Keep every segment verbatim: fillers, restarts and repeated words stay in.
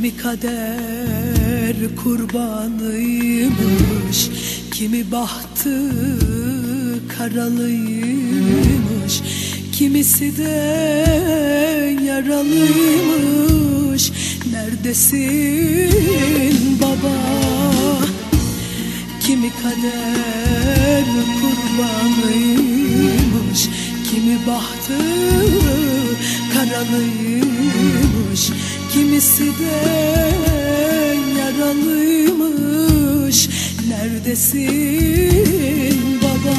Kimi kader kurbanıymış, kimi bahtı karalıymış, kimisi de yaralıymış. Neredesin baba? Kimi kader kurbanıymış, kimi bahtı karalıymış, kimisi de yaralıymış. Neredesin baba?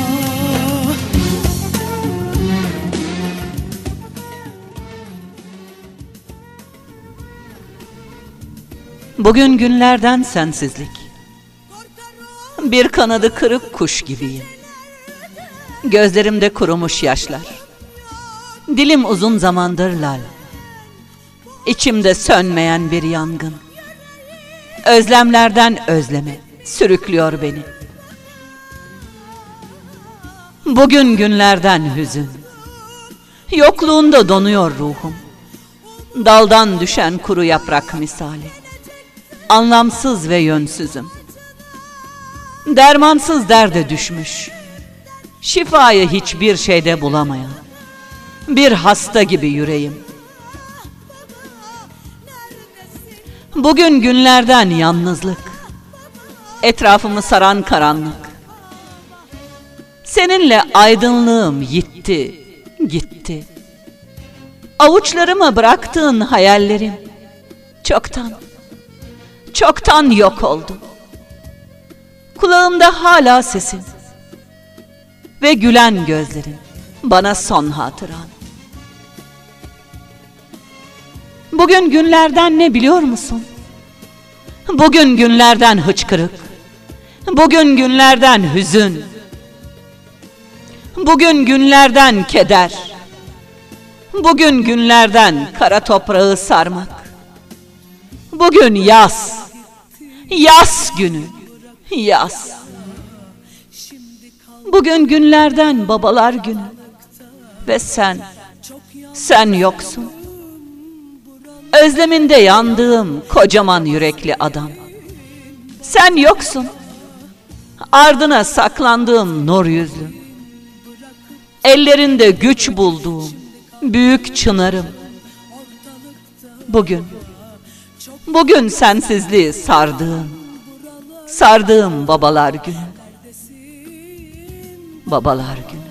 Bugün günlerden sensizlik. Bir kanadı kırık kuş gibiyim. Gözlerimde kurumuş yaşlar. Dilim uzun zamandır lal. İçimde sönmeyen bir yangın. Özlemlerden özleme sürüklüyor beni. Bugün günlerden hüzün. Yokluğunda donuyor ruhum. Daldan düşen kuru yaprak misali. Anlamsız ve yönsüzüm. Dermansız derde düşmüş, şifayı hiçbir şeyde bulamayan bir hasta gibi yüreğim. Bugün günlerden yalnızlık, etrafımı saran karanlık. Seninle aydınlığım gitti, gitti. Avuçlarıma bıraktığın hayallerim çoktan, çoktan yok oldu. Kulağımda hala sesin ve gülen gözlerin bana son hatıran. Bugün günlerden ne biliyor musun? Bugün günlerden hıçkırık, bugün günlerden hüzün, bugün günlerden keder, bugün günlerden kara toprağı sarmak. Bugün yaz, yaz günü. Yaz. Bugün günlerden babalar günü. Ve sen, sen yoksun. Özleminde yandığım kocaman yürekli adam. Sen yoksun. Ardına saklandığım nur yüzlü. Ellerinde güç bulduğum büyük çınarım. Bugün, bugün sensizliği sardığım, Sardığım babalar günü, babalar günü.